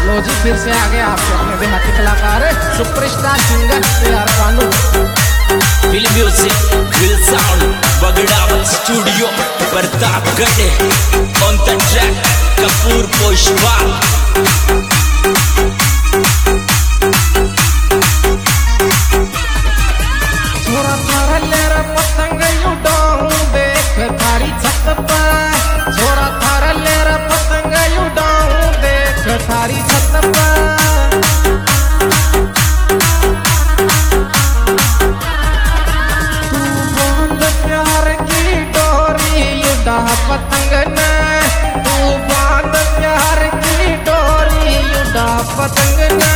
लो जी फिर से आ गए आपके अपने देहाती कलाकार सुपरस्टार सिंगर यार कानू। फिल्म म्यूजिक विल साउंड बगड़ावल studio Pratapgarh on the track Kapoor Poshwal. छोरा थारा लेरा पतंग उड़ाऊं देख थारी छत पर, छोरा थारा लेरा पतंग उड़ाऊं देख थारी छत पर। तू बांध प्यार की डोरी उड़ा पतंग ने, तू बांध प्यार की डोरी उड़ा पतंग ने।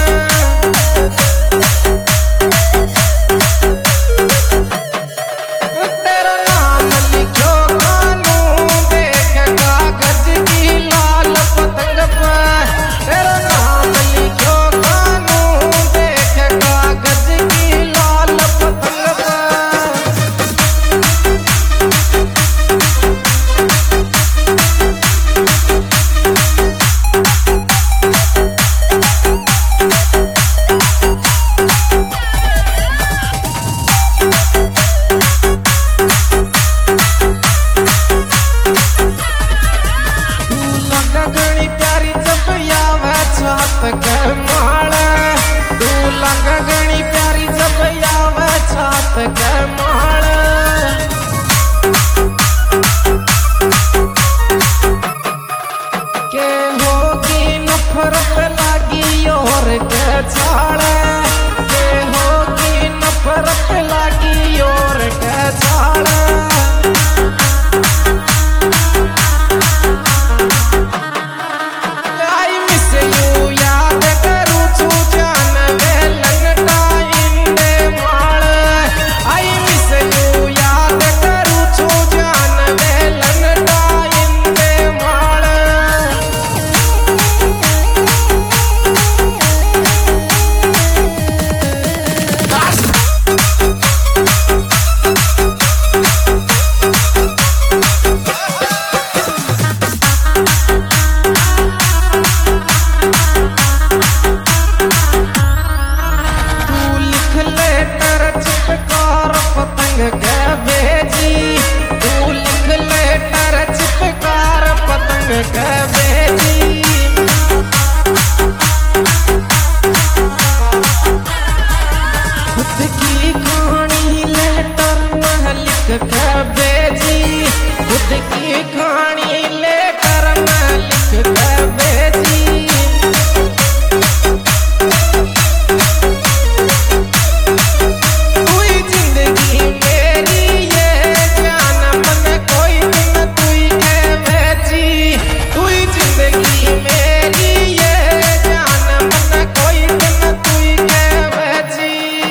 तू लग गणी प्यारी जब आवे छात के माल, के होगी नफरत लागी और के छाड़, के होगी नफरत लागी और के छाड़। खुद की कहानी लेटर में लिख के भेजी, खुद की कहानी लेटर में लिख के भेजी। कोई जिंदगी मेरी ये जान मन कोई दिन तुई के भेजी, कोई जिंदगी मेरी ये जान मन कोई दिन तुई के भेजी।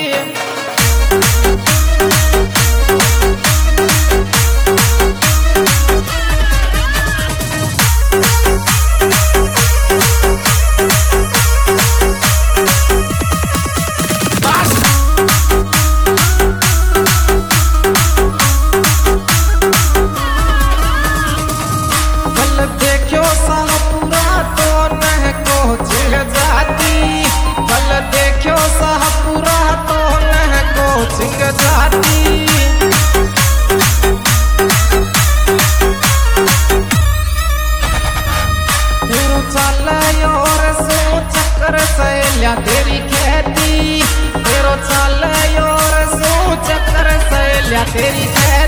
देखो शाहपुरा तो नह को चिढ़ जाती, कल देखो शाहपुरा तो नह को चिढ़ जाती। तेरो चल और सो चक्कर सैल्या तेरी खेती, तेरो चल और सो चक्कर सैल्या तेरी खेती।